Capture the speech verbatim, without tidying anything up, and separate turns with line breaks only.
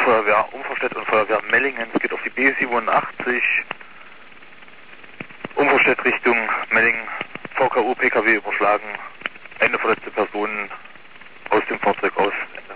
Feuerwehr Umverstedt und Feuerwehr Mellingen. Es geht auf die B siebenundachtzig. Umverstedt Richtung Mellingen. V K U P K W überschlagen. Eine verletzte Person aus dem Fahrzeug aus